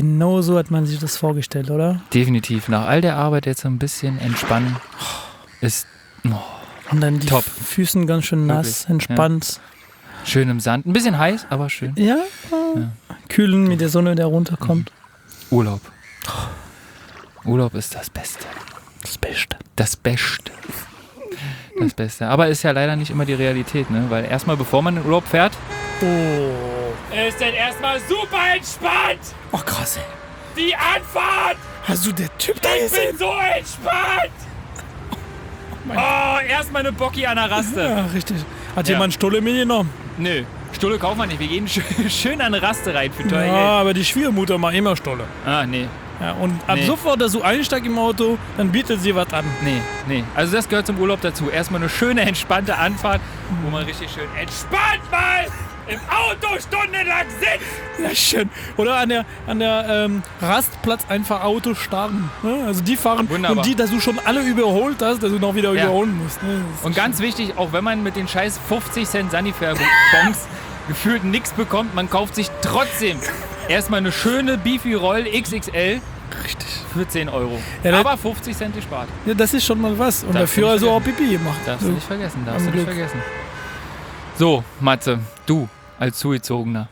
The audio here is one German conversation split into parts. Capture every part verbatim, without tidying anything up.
genau so hat man sich das vorgestellt, oder? Definitiv. Nach all der Arbeit jetzt so ein bisschen entspannen ist oh, Und dann die top. Füßen ganz schön nass, Wirklich, entspannt. Ja. Schön im Sand. Ein bisschen heiß, aber schön. Ja, Ja. kühlen mit der Sonne, der runterkommt. Urlaub. Urlaub ist das Beste. Das Beste. Das Beste. Das Beste. Aber ist ja leider nicht immer die Realität, ne? Weil erstmal, bevor man in den Urlaub fährt, Oh. ist dann erstmal super entspannt. Oh, krass, ey. Die Anfahrt. Hast du der Typ da Ich bin so entspannt. Oh, erstmal eine Bocki an der Raste. Ja, richtig. Hat Ja. jemand Stolle mitgenommen? Nö, Stulle kaufen wir nicht. Wir gehen schön, schön an eine Raste rein für teuer Ja, Geld. aber die Schwiegermutter macht immer Stolle. Ah, nee. Ja, und ab Nee. sofort, dass du einsteigst im Auto, dann bietet sie was an. Nee, nee. Also das gehört zum Urlaub dazu. Erstmal eine schöne, entspannte Anfahrt, wo man richtig schön entspannt mal im Auto stundenlang sitzt. Ja, schön. Oder an der, an der ähm, Rastplatz einfach Auto starten. Ne? Also die fahren Wunderbar. und die, dass du schon alle überholt hast, dass du noch wieder Ja. überholen musst. Ne? Das ist Und ganz wichtig, auch wenn man mit den scheiß fünfzig Cent Sanifair-Bons gefühlt nichts bekommt, man kauft sich trotzdem erstmal eine schöne Beefy Roll X X L richtig. für zehn Euro. Ja, das- Aber fünfzig Cent gespart. Ja, das ist schon mal was. Und Darfst du dafür nicht also auch vergessen. Pipi gemacht. Darfst du nicht vergessen, darfst Am du nicht Glück. vergessen. So, Matze, du als Zugezogener,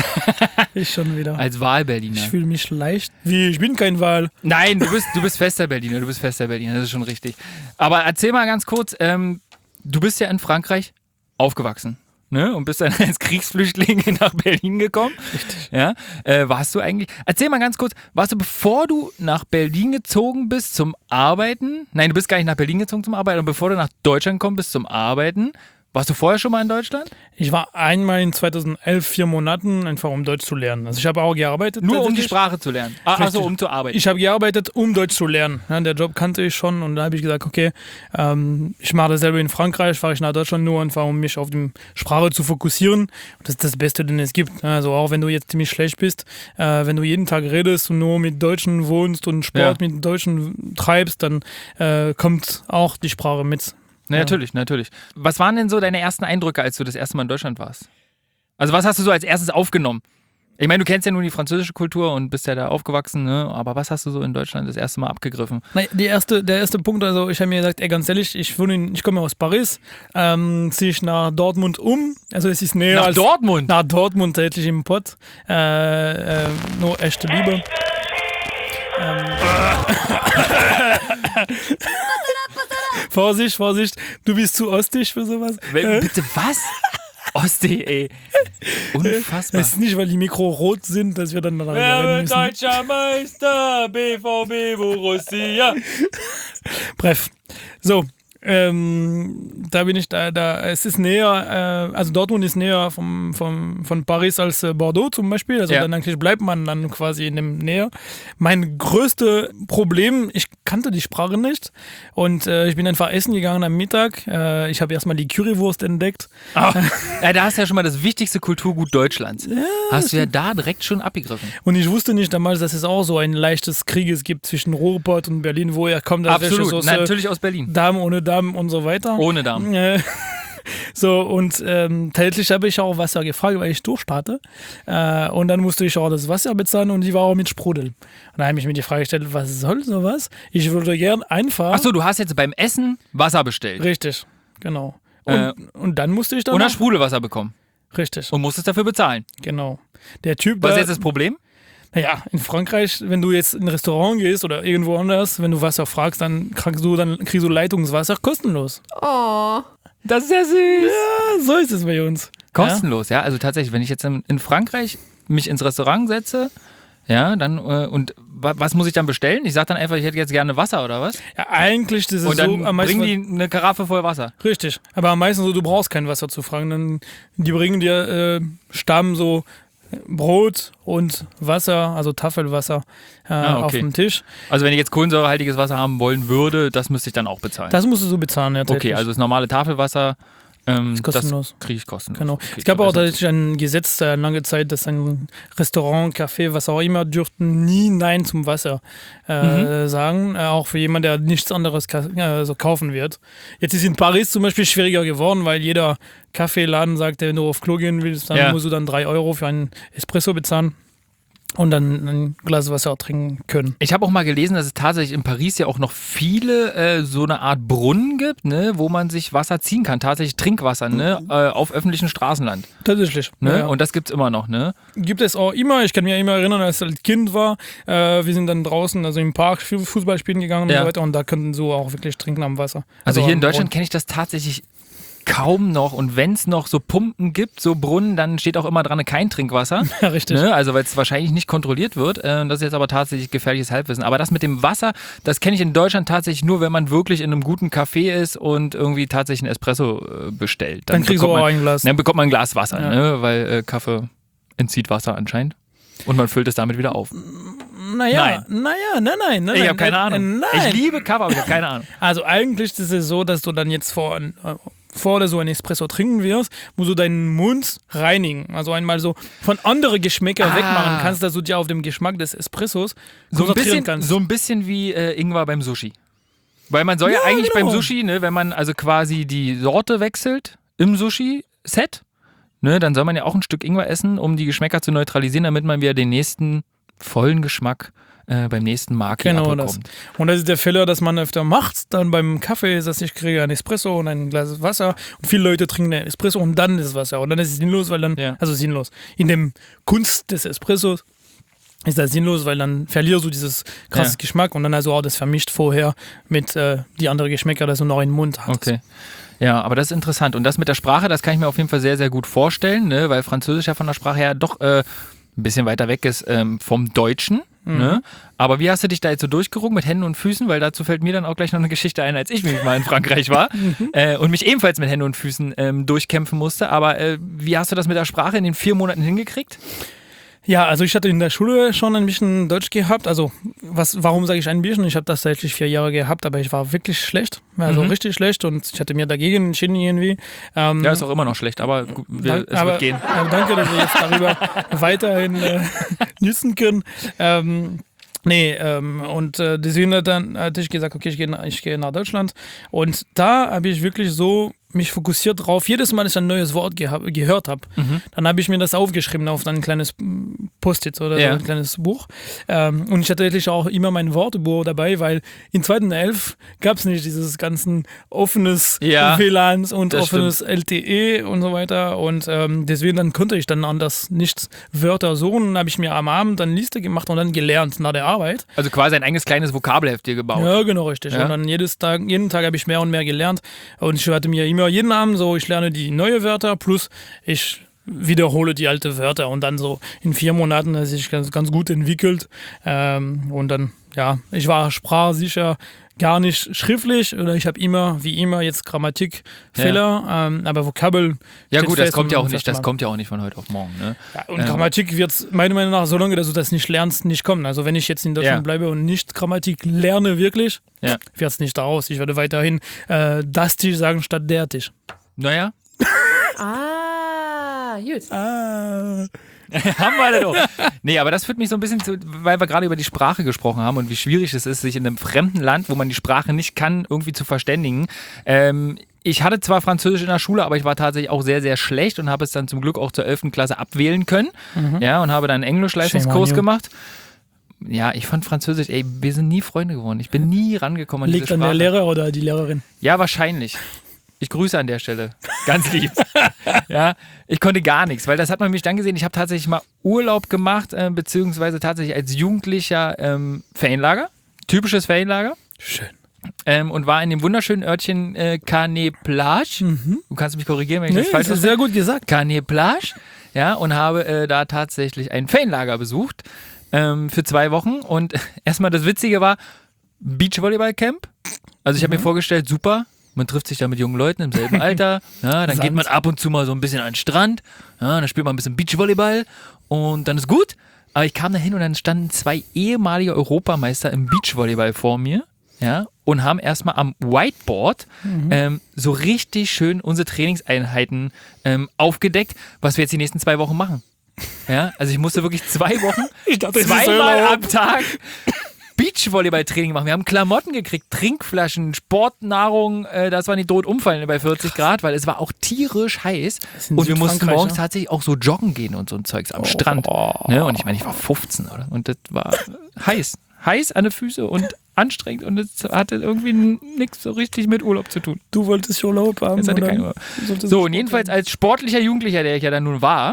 Ich schon wieder. als Wahlberliner. Ich fühle mich leicht. Wie, ich bin kein Wahl. Nein, du bist, du bist fester Berliner, du bist fester Berliner, das ist schon richtig. Aber erzähl mal ganz kurz, ähm, du bist ja in Frankreich aufgewachsen, ne? Und bist dann als Kriegsflüchtling nach Berlin gekommen. Richtig. Ja? Äh, warst du eigentlich, erzähl mal ganz kurz, warst du, bevor du nach Berlin gezogen bist zum Arbeiten, nein, du bist gar nicht nach Berlin gezogen zum Arbeiten, und bevor du nach Deutschland gekommen bist zum Arbeiten, warst du vorher schon mal in Deutschland? Ich war einmal in zweitausendelf vier Monaten, einfach um Deutsch zu lernen. Also ich habe auch gearbeitet. Nur um die tatsächlich. Sprache zu lernen. Ah, also Richtig. um zu arbeiten. Ich habe gearbeitet, um Deutsch zu lernen. Ja, der Job kannte ich schon und da habe ich gesagt, okay, ähm, ich mache dasselbe in Frankreich, fahre ich nach Deutschland nur einfach, um mich auf die Sprache zu fokussieren. Und das ist das Beste, den es gibt. Also auch wenn du jetzt ziemlich schlecht bist, äh, wenn du jeden Tag redest und nur mit Deutschen wohnst und Sport Ja. mit Deutschen treibst, dann äh, kommt auch die Sprache mit. Na, Ja. natürlich, natürlich. Was waren denn so deine ersten Eindrücke, als du das erste Mal in Deutschland warst? Also was hast du so als erstes aufgenommen? Ich meine, du kennst ja nur die französische Kultur und bist ja da aufgewachsen, ne? Aber was hast du so in Deutschland das erste Mal abgegriffen? Na, die erste, der erste Punkt, also ich habe mir gesagt, ey, ganz ehrlich, ich, wohne in, ich komme aus Paris, ähm, ziehe ich nach Dortmund um, also es ist näher Nach als... Dortmund? Nach Dortmund tätlich im Pott. Äh, äh, nur echte Liebe. Ähm. Vorsicht, Vorsicht, du bist zu ostig für sowas. Wel- Bitte was? Ostsee, ey. Unfassbar. Es ist nicht, weil die Mikro rot sind, dass wir dann darüber reden müssen. deutscher Meister? B V B Borussia. Bref. So, ähm, da bin ich da, da, es ist näher, äh, also Dortmund ist näher vom, vom, von Paris als äh, Bordeaux zum Beispiel, also Ja. dann eigentlich bleibt man dann quasi in dem Nähe. Mein größtes Problem, ich kannte die Sprache nicht und äh, ich bin einfach essen gegangen am Mittag, äh, ich habe erstmal die Currywurst entdeckt. Oh, ja, da hast du ja schon mal das wichtigste Kulturgut Deutschlands. Hast du ja da direkt schon abgegriffen. Und ich wusste nicht damals, dass es auch so ein leichtes Krieges gibt zwischen Ruhrpott und Berlin, wo er kommt, aus welcher Absolut, Soße, natürlich aus Berlin. Damen ohne Damen und so weiter. Ohne Damen. Äh, So, und ähm, tatsächlich habe ich auch Wasser gefragt, weil ich durchstarte. Äh, und dann musste ich auch das Wasser bezahlen und die war auch mit Sprudel. Und da habe ich mir die Frage gestellt, was soll sowas? Ich würde gern einfach... Achso, du hast jetzt beim Essen Wasser bestellt. Richtig, genau. Und, Äh, und dann musste ich dann... Und hast noch- Sprudelwasser bekommen. Richtig, Und musstest dafür bezahlen. genau. Der Typ Was ist da... jetzt das Problem? Naja, in Frankreich, wenn du jetzt in ein Restaurant gehst oder irgendwo anders, wenn du Wasser fragst, dann kriegst du, dann kriegst du Leitungswasser kostenlos. Oh. Das ist ja süß. Ja, so ist es bei uns. Kostenlos, ja. Also tatsächlich, wenn ich jetzt in, in Frankreich mich ins Restaurant setze, ja, dann, äh, und wa- was muss ich dann bestellen? Ich sag dann einfach, ich hätte jetzt gerne Wasser oder was? Ja, ja eigentlich das ist Und dann so am meisten... bringen die eine Karaffe voll Wasser. Richtig, aber am meisten so, du brauchst kein Wasser zu fragen. Dann, die bringen dir äh, Stamm so Brot und Wasser, also Tafelwasser äh, Ah, okay. auf dem Tisch. Also wenn ich jetzt kohlensäurehaltiges Wasser haben wollen würde, das müsste ich dann auch bezahlen. Das musst du so bezahlen, ja. Okay, tatsächlich. also das normale Tafelwasser, ähm, Ist kostenlos. das kriege ich kostenlos. Genau. Okay, Es gab auch das ist- tatsächlich ein Gesetz äh, lange Zeit, dass ein Restaurant, Café, was auch immer, dürften nie Nein zum Wasser äh, Mhm. sagen. Äh, auch für jemanden, der nichts anderes ka- äh, so kaufen wird. Jetzt ist in Paris zum Beispiel schwieriger geworden, weil jeder Kaffeeladen sagt, wenn du auf Klo gehen willst, dann Ja. musst du dann drei Euro für einen Espresso bezahlen. und dann ein Glas Wasser trinken können. Ich habe auch mal gelesen, dass es tatsächlich in Paris ja auch noch viele äh, so eine Art Brunnen gibt, ne, wo man sich Wasser ziehen kann, tatsächlich Trinkwasser, ne, äh, auf öffentlichem Straßenland. Tatsächlich. Ne? Ja, ja. Und das gibt's immer noch, ne? Gibt es auch immer, ich kann mich immer erinnern, als ich als Kind war, äh, wir sind dann draußen, also im Park Fußball spielen gegangen Ja. und so weiter und da könnten so auch wirklich trinken am Wasser. Also, hier in am Deutschland Brunnen. kenne ich das tatsächlich kaum noch und wenn es noch so Pumpen gibt, so Brunnen, dann steht auch immer dran kein Trinkwasser. Ja, richtig. Ne? Also weil es wahrscheinlich nicht kontrolliert wird. Äh, das ist jetzt aber tatsächlich gefährliches Halbwissen. Aber das mit dem Wasser, das kenne ich in Deutschland tatsächlich nur, wenn man wirklich in einem guten Café ist und irgendwie tatsächlich einen Espresso äh, bestellt. Dann kriegst du bekommt auch man, ein Glas. Dann bekommt man ein Glas Wasser, Ja. ne? Weil äh, Kaffee entzieht Wasser anscheinend. Und man füllt es damit wieder auf. Naja, naja, nein, nein, nein. Ich nein, habe keine äh, Ahnung. Nein. Ich liebe Kaffee, aber ich habe keine Ahnung. Also eigentlich ist es so, dass du dann jetzt vor, äh, vor oder so ein Espresso trinken wirst, musst du deinen Mund reinigen. Also einmal so von anderen Geschmäckern Ah. wegmachen kannst, dass du dir auf den Geschmack des Espressos So ein konzentrieren bisschen, kannst. so ein bisschen wie äh, Ingwer beim Sushi. Weil man soll ja, Ja, eigentlich genau. beim Sushi, ne, wenn man also quasi die Sorte wechselt im Sushi-Set, ne, dann soll man ja auch ein Stück Ingwer essen, um die Geschmäcker zu neutralisieren, damit man wieder den nächsten vollen Geschmack äh, beim nächsten Mark hier Genau das. abbekommt. Und das ist der Fehler, dass man öfter macht. Dann beim Kaffee ist das, ich kriege ein Espresso und ein Glas Wasser. Und viele Leute trinken den Espresso und dann das Wasser. Und dann ist es sinnlos, weil dann, Ja. also sinnlos. In dem Kunst des Espressos ist das sinnlos, weil dann verlierst du dieses krasses Ja. Geschmack und dann also auch das vermischt vorher mit äh, die anderen Geschmäcker, dass du noch in den Mund hast. Okay. Ja, aber das ist interessant. Und das mit der Sprache, das kann ich mir auf jeden Fall sehr, sehr gut vorstellen, ne? Weil Französisch ja von der Sprache her doch äh, ein bisschen weiter weg ist ähm, vom Deutschen. Mhm. Ne? Aber wie hast du dich da jetzt so durchgerungen mit Händen und Füßen? Weil dazu fällt mir dann auch gleich noch eine Geschichte ein, als ich nämlich mal in Frankreich war äh, und mich ebenfalls mit Händen und Füßen ähm, durchkämpfen musste. Aber äh, wie hast du das mit der Sprache in den vier Monaten hingekriegt? Ja, also ich hatte in der Schule schon ein bisschen Deutsch gehabt. Also was, warum sage ich ein bisschen? Ich habe das tatsächlich vier Jahre gehabt, aber ich war wirklich schlecht. Also Mhm. richtig schlecht und ich hatte mir dagegen entschieden irgendwie. Ähm, Ja, ist auch immer noch schlecht, aber gu- wir, Dank- es aber, wird gehen. aber danke, dass wir jetzt darüber weiterhin äh, nützen können. Ähm, nee, ähm, und äh, deswegen hat dann hatte ich gesagt, okay, ich gehe ich gehe nach Deutschland. Und da habe ich wirklich so mich fokussiert drauf. Jedes Mal, dass ich ein neues Wort geha- gehört habe, Mhm. dann habe ich mir das aufgeschrieben auf ein kleines mm, Post-it oder Ja. so ein kleines Buch. Ähm, und ich hatte tatsächlich auch immer mein Wortebuch dabei, weil in zweiten elf gab es nicht dieses ganzen offenes Ja, W L A Ns und das offenes L T E und so weiter. Und ähm, deswegen dann konnte ich dann anders nicht Wörter suchen. Dann habe ich mir am Abend eine Liste gemacht und dann gelernt nach der Arbeit. Also quasi ein eigenes kleines Vokabelheft dir gebaut. Ja, genau, richtig. Ja. Und dann jedes Tag, jeden Tag habe ich mehr und mehr gelernt. Und ich hatte mir immer jeden Abend so, ich lerne die neue Wörter plus ich wiederhole die alte Wörter und dann so in vier Monaten hat sich ganz, ganz gut entwickelt. Ähm, und dann, ja, ich war sprachsicher gar nicht schriftlich oder ich habe immer, wie immer, jetzt Grammatikfehler, ähm, aber Vokabel. Ja steht gut, das fest kommt ja und auch nicht, das festmachen. kommt ja auch nicht von heute auf morgen. Ne? Ja, und Ähm. Grammatik wird meiner Meinung nach, solange dass du das nicht lernst, nicht kommen. Also wenn ich jetzt in Deutschland Ja. bleibe und nicht Grammatik lerne wirklich, Ja. wird es nicht daraus. Ich werde weiterhin äh, das Tisch sagen statt der Tisch. Naja, Ah, gut. Ah. haben wir alle doch. Nee, aber das führt mich so ein bisschen zu, weil wir gerade über die Sprache gesprochen haben und wie schwierig es ist, sich in einem fremden Land, wo man die Sprache nicht kann, irgendwie zu verständigen. Ähm, ich hatte zwar Französisch in der Schule, aber ich war tatsächlich auch sehr, sehr schlecht und habe es dann zum Glück auch zur elften Klasse abwählen können. Ja, und habe dann einen Englischleistungskurs Shame on you. gemacht. Ja, ich fand Französisch, ey, wir sind nie Freunde geworden. Ich bin nie rangekommen an diese Liegt an Sprache. der Lehrer oder die Lehrerin? Ja, wahrscheinlich. Ich grüße an der Stelle. Ganz lieb. Ja, ich konnte gar nichts, weil das hat man mich dann gesehen. Ich habe tatsächlich mal Urlaub gemacht, äh, beziehungsweise tatsächlich als Jugendlicher ähm, Ferienlager. Typisches Ferienlager. Schön. Ähm, und war in dem wunderschönen Örtchen äh, Canet-Plage. Du kannst mich korrigieren, wenn ich Nee, das falsch das ist ausspreche. sehr gut gesagt. Canet-Plage. Ja, und habe äh, da tatsächlich ein Ferienlager besucht ähm, für zwei Wochen. Und erstmal das Witzige war, Beachvolleyball-Camp. Also ich habe mir vorgestellt, super, man trifft sich da mit jungen Leuten im selben Alter. Ja, dann Sand. geht man ab und zu mal so ein bisschen an den Strand. Ja, dann spielt man ein bisschen Beachvolleyball und dann ist gut. Aber ich kam da hin und dann standen zwei ehemalige Europameister im Beachvolleyball vor mir. Ja, und haben erstmal am Whiteboard ähm, so richtig schön unsere Trainingseinheiten ähm, aufgedeckt, was wir jetzt die nächsten zwei Wochen machen. Ja, also ich musste wirklich zwei Wochen, Ich dachte, es ist zweimal Urlaub. am Tag Beachvolleyball-Training gemacht. Wir haben Klamotten gekriegt, Trinkflaschen, Sportnahrung, äh, das war nicht tot umfallen bei vierzig Grad, weil es war auch tierisch heiß. Und wir mussten morgens ja? tatsächlich auch so joggen gehen und so ein Zeugs am oh, Strand. Oh. Ne? Und ich meine, ich war fünfzehn, oder? Und das war heiß. Heiß an den Füßen und anstrengend und es hatte irgendwie nichts so richtig mit Urlaub zu tun. Du wolltest Urlaub haben. Hatte keinen Urlaub. So, und jedenfalls als sportlicher Jugendlicher, der ich ja dann nun war,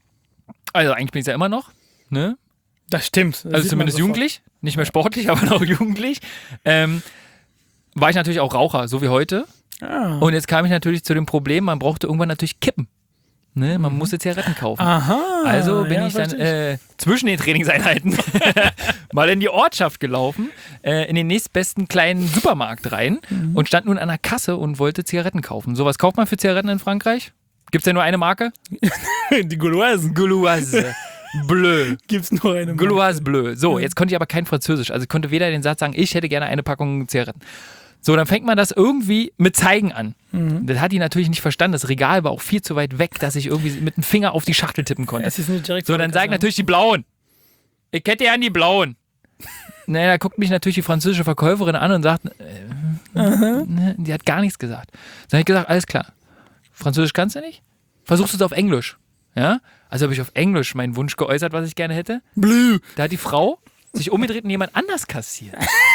also eigentlich bin ich ja immer noch, ne? Das stimmt. Das also zumindest jugendlich, nicht mehr sportlich, aber noch jugendlich. Ähm, war ich natürlich auch Raucher, so wie heute. Ah. Und jetzt kam ich natürlich zu dem Problem, man brauchte irgendwann natürlich Kippen. Ne, man musste Zigaretten kaufen. Aha, also bin ja, ich dann äh, zwischen den Trainingseinheiten mal in die Ortschaft gelaufen, äh, in den nächstbesten kleinen Supermarkt rein mhm. und stand nun an der Kasse und wollte Zigaretten kaufen. So, was kauft man für Zigaretten in Frankreich? Gibt es ja nur eine Marke? Die Gauloise. Gauloise. Bleu. Gibt's nur eine Marke. Gauloise Bleu. So, jetzt konnte ich aber kein Französisch. Also ich konnte weder den Satz sagen, ich hätte gerne eine Packung Zigaretten. So, dann fängt man das irgendwie mit Zeigen an. Mhm. Das hat die natürlich nicht verstanden. Das Regal war auch viel zu weit weg, dass ich irgendwie mit dem Finger auf die Schachtel tippen konnte. Es ist nicht direkt so, dann sagen natürlich die Blauen. Ich hätte ja an die Blauen. Naja, da guckt mich natürlich die französische Verkäuferin an und sagt, äh, ne, die hat gar nichts gesagt. Dann habe ich gesagt, alles klar. Französisch kannst du nicht? Versuchst du es auf Englisch. Ja? Also habe ich auf Englisch meinen Wunsch geäußert, was ich gerne hätte. Blue. Da hat die Frau sich umgedreht und jemand anders kassiert.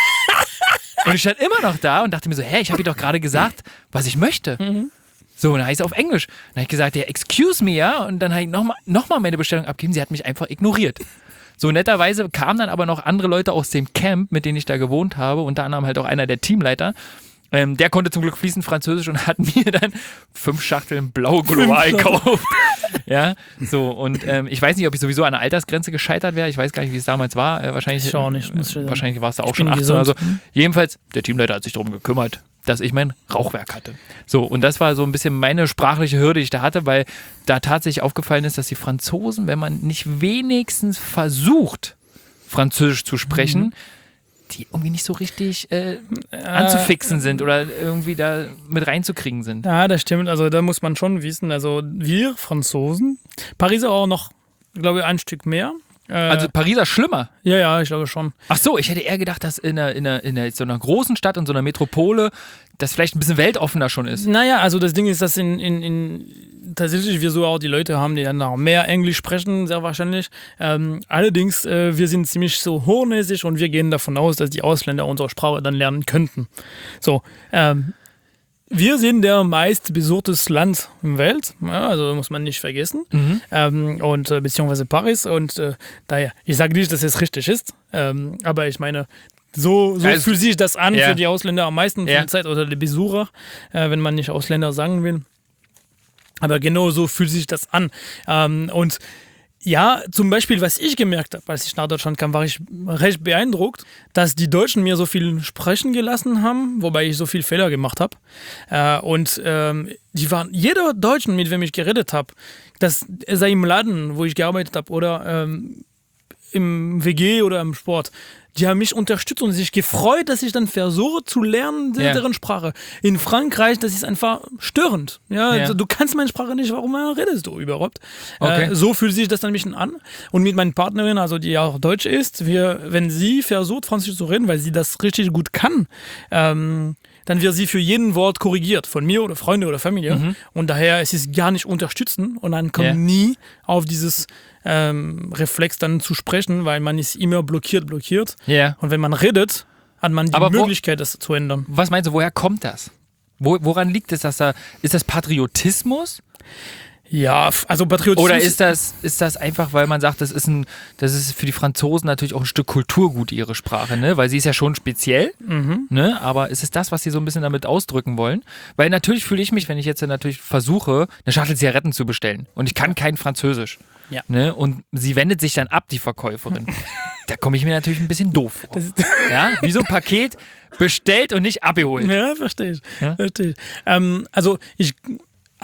Und ich stand immer noch da und dachte mir so, hä, ich habe ihr doch gerade gesagt, was ich möchte. Mhm. So, und dann heißt es auf Englisch. Dann habe ich gesagt, ja, excuse me, ja. Und dann habe ich nochmal noch mal meine Bestellung abgegeben. Sie hat mich einfach ignoriert. So, netterweise kamen dann aber noch andere Leute aus dem Camp, mit denen ich da gewohnt habe. Unter anderem halt auch einer der Teamleiter. Ähm, der konnte zum Glück fließend Französisch und hat mir dann fünf Schachteln blaue Gauloise gekauft. Ja, so, und ähm, ich weiß nicht, ob ich sowieso an der Altersgrenze gescheitert wäre. Ich weiß gar nicht, wie es damals war. Äh, wahrscheinlich ich auch nicht, muss äh, wahrscheinlich war es da auch schon achtzehn oder so. Jedenfalls, der Teamleiter hat sich darum gekümmert, dass ich mein Rauchwerk hatte. So, und das war so ein bisschen meine sprachliche Hürde, die ich da hatte, weil da tatsächlich aufgefallen ist, dass die Franzosen, wenn man nicht wenigstens versucht, Französisch zu sprechen, mhm. die irgendwie nicht so richtig äh, anzufixen sind oder irgendwie da mit reinzukriegen sind. Ja, das stimmt. Also da muss man schon wissen, also wir Franzosen, Pariser auch noch, glaube ich, ein Stück mehr. Äh, also Pariser schlimmer? Ja, ja, ich glaube schon. Ach so, ich hätte eher gedacht, dass in, einer, in, einer, in einer, so einer großen Stadt, in so einer Metropole, das vielleicht ein bisschen weltoffener schon ist. Naja, also das Ding ist, dass in, in, in tatsächlich wir so auch die Leute haben, die dann auch mehr Englisch sprechen, sehr wahrscheinlich. Ähm, allerdings, äh, wir sind ziemlich so hochnäsig und wir gehen davon aus, dass die Ausländer unsere Sprache dann lernen könnten. So, ähm, wir sind der meistbesuchtes Land im Welt, ja, also muss man nicht vergessen. Mhm. Ähm, und äh, beziehungsweise Paris. Und äh, daher, ich sage nicht, dass es richtig ist, ähm, aber ich meine, so, so also, fühlt sich das an ja. für die Ausländer am meisten von ja. der Zeit oder die Besucher, äh, wenn man nicht Ausländer sagen will. Aber genau so fühlt sich das an. Ähm, und ja, zum Beispiel, was ich gemerkt habe, als ich nach Deutschland kam, war ich recht beeindruckt, dass die Deutschen mir so viel sprechen gelassen haben, wobei ich so viel Fehler gemacht habe. Äh, und ähm, die waren, jeder Deutschen, mit dem ich geredet habe, das sei im Laden, wo ich gearbeitet habe, oder ähm, im W G oder im Sport, die haben mich unterstützt und sich gefreut, dass ich dann versuche zu lernen, yeah. deren Sprache. In Frankreich, das ist einfach störend. Ja, yeah. also, du kannst meine Sprache nicht, warum redest du überhaupt? Okay. Äh, so fühlt sich das dann ein bisschen an. Und mit meiner Partnerin, also die auch Deutsch ist, wir, wenn sie versucht, Französisch zu reden, weil sie das richtig gut kann, ähm, dann wird sie für jeden Wort korrigiert, von mir oder Freunde oder Familie. Mhm. Und daher ist es gar nicht unterstützen und dann kommt yeah. nie auf dieses ähm, Reflex dann zu sprechen, weil man ist immer blockiert, blockiert. Yeah. Und wenn man redet, hat man die Aber Möglichkeit, wo, das zu ändern. Was meinst du, woher kommt das? Wo, woran liegt es, dass da, ist das Patriotismus? Ja, also Patriotismus. Oder ist das, ist das einfach, weil man sagt, das ist, ein, das ist für die Franzosen natürlich auch ein Stück Kulturgut, ihre Sprache, ne? Weil sie ist ja schon speziell, mhm. ne? Aber ist es das, was sie so ein bisschen damit ausdrücken wollen? Weil natürlich fühle ich mich, wenn ich jetzt natürlich versuche, eine Schachtel Zigaretten zu bestellen und ich kann kein Französisch. Ja. Ne? Und sie wendet sich dann ab, die Verkäuferin. Da komme ich mir natürlich ein bisschen doof vor. Ja? Wie so ein Paket bestellt und nicht abgeholt. Ja, verstehe ich. Ja? Verstehe ich. Ähm, also ich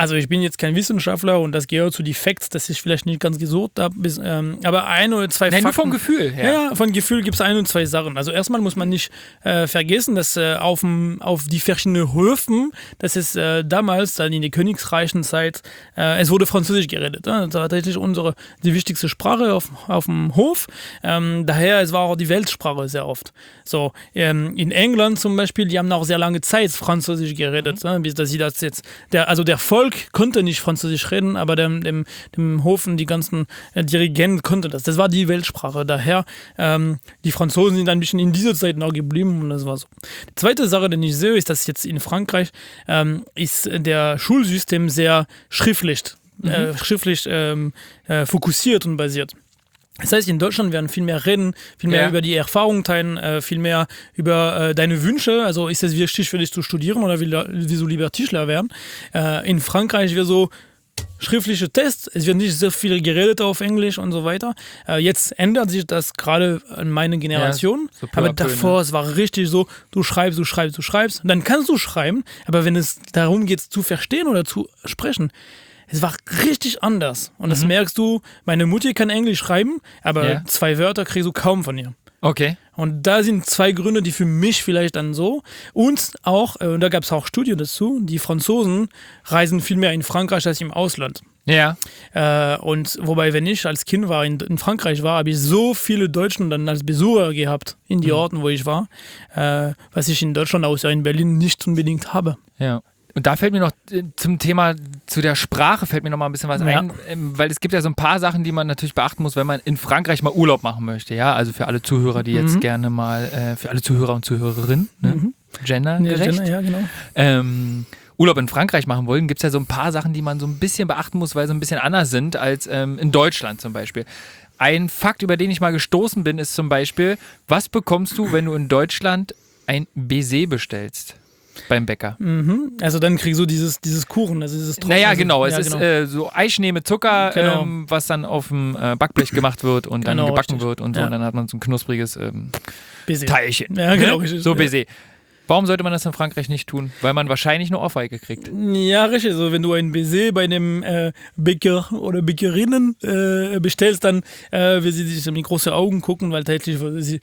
Also ich bin jetzt kein Wissenschaftler und das gehört zu die Facts, das ich vielleicht nicht ganz gesucht habe, ähm, aber ein oder zwei Nein, Fakten. nur vom Gefühl her. Ja, von Gefühl gibt es ein und zwei Sachen. Also erstmal muss man nicht äh, vergessen, dass äh, auf, dem, auf die verschiedenen Höfen, das ist äh, damals, dann in der königsreichen Zeit, äh, es wurde Französisch geredet. Ne? Das war tatsächlich unsere, die wichtigste Sprache auf, auf dem Hof. Ähm, daher, es war auch die Weltsprache sehr oft. So, ähm, in England zum Beispiel, die haben auch sehr lange Zeit Französisch geredet, mhm. ne? Bis dass sie das jetzt, der, also der Volk konnte nicht Französisch reden, aber dem, dem, dem Hofen, die ganzen äh, Dirigenten konnte das. Das war die Weltsprache. Daher, ähm, die Franzosen sind ein bisschen in dieser Zeit noch geblieben und das war so. Die zweite Sache, die ich sehe, ist, dass jetzt in Frankreich ähm, ist der Schulsystem sehr schriftlich, mhm. äh, schriftlich ähm, äh, fokussiert und basiert. Das heißt, in Deutschland werden viel mehr reden, viel mehr ja. über die Erfahrungen teilen, äh, viel mehr über äh, deine Wünsche. Also ist es wichtig für dich zu studieren oder willst du lieber Tischler werden? Äh, in Frankreich wird so schriftliche Tests, es wird nicht so viel geredet auf Englisch und so weiter. Äh, jetzt ändert sich das gerade an meine Generation, ja, so aber davor, ne? Es war richtig so, du schreibst, du schreibst, du schreibst, und dann kannst du schreiben, aber wenn es darum geht, zu verstehen oder zu sprechen, es war richtig anders. Und das mhm. merkst du, meine Mutter kann Englisch schreiben, aber yeah. zwei Wörter kriegst du kaum von ihr. Okay. Und da sind zwei Gründe, die für mich vielleicht dann so. Und auch, und da gab es auch Studien dazu, die Franzosen reisen viel mehr in Frankreich als im Ausland. Ja. Äh, und wobei, wenn ich als Kind war, in, in Frankreich war, habe ich so viele Deutschen dann als Besucher gehabt in die mhm. Orten, wo ich war, äh, was ich in Deutschland außer in Berlin nicht unbedingt habe. Ja. Und da fällt mir noch zum Thema, zu der Sprache fällt mir noch mal ein bisschen was ja. ein, weil es gibt ja so ein paar Sachen, die man natürlich beachten muss, wenn man in Frankreich mal Urlaub machen möchte, ja, also für alle Zuhörer, die jetzt mhm. gerne mal, äh, für alle Zuhörer und Zuhörerinnen, ne? mhm. gendergerecht, ja, Gender, ja, genau. ähm, Urlaub in Frankreich machen wollen, gibt es ja so ein paar Sachen, die man so ein bisschen beachten muss, weil sie ein bisschen anders sind als ähm, in Deutschland zum Beispiel. Ein Fakt, über den ich mal gestoßen bin, ist zum Beispiel, was bekommst du, wenn du in Deutschland ein Baiser bestellst? Beim Bäcker. Mhm. Also dann kriegst du dieses, dieses Kuchen, also dieses Trocken. Naja, genau. Es ja, ist genau. Äh, so Eischnee mit Zucker, genau. ähm, was dann auf dem äh, Backblech gemacht wird und genau, dann gebacken richtig. wird und so. Ja. Und dann hat man so ein knuspriges ähm, Teilchen. Ja, genau. Ne? So Baiser. Ja. Warum sollte man das in Frankreich nicht tun? Weil man wahrscheinlich nur Ohrfeige kriegt. Ja, richtig. Also wenn du ein Baiser bei einem äh, Bäcker oder Bäckerinnen äh, bestellst, dann äh, will sie sich mit großen Augen gucken, weil tatsächlich sie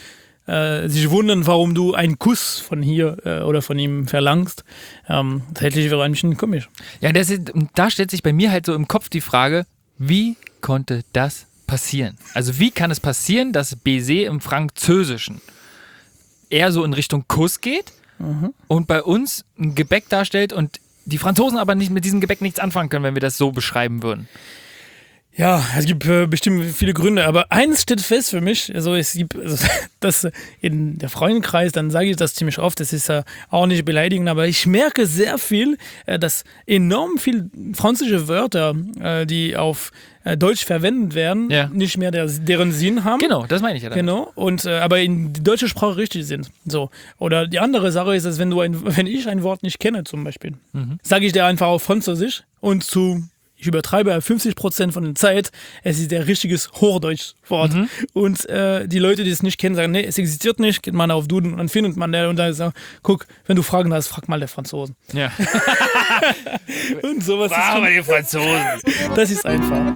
sich wundern, warum du einen Kuss von hier äh, oder von ihm verlangst. Ähm, tatsächlich wäre ein bisschen komisch. Ja, das ist, da stellt sich bei mir halt so im Kopf die Frage, wie konnte das passieren? Also wie kann es passieren, dass Baiser im Französischen eher so in Richtung Kuss geht mhm. und bei uns ein Gebäck darstellt und die Franzosen aber nicht mit diesem Gebäck nichts anfangen können, wenn wir das so beschreiben würden? Ja, es gibt äh, bestimmt viele Gründe, aber eins steht fest für mich, also es gibt also, das in der Freundeskreis, dann sage ich das ziemlich oft, das ist ja äh, auch nicht beleidigend, aber ich merke sehr viel, äh, dass enorm viel französische Wörter, äh, die auf äh, Deutsch verwendet werden, ja. nicht mehr der, deren Sinn haben. Genau, das meine ich ja damit. Genau, und, äh, aber in die deutsche Sprache richtig sind. So. Oder die andere Sache ist, dass wenn, du ein, wenn ich ein Wort nicht kenne zum Beispiel, mhm. sage ich dir einfach auf Französisch und zu ich übertreibe fünfzig Prozent von der Zeit, es ist der richtiges Hochdeutsch-Wort. Mhm. Und äh, die Leute, die es nicht kennen, sagen, nee, es existiert nicht, geht man auf Duden und dann findet man der und dann sagt, guck, wenn du Fragen hast, frag mal der Franzosen. Ja. Und sowas frag ist mal die Franzosen. Das ist einfach.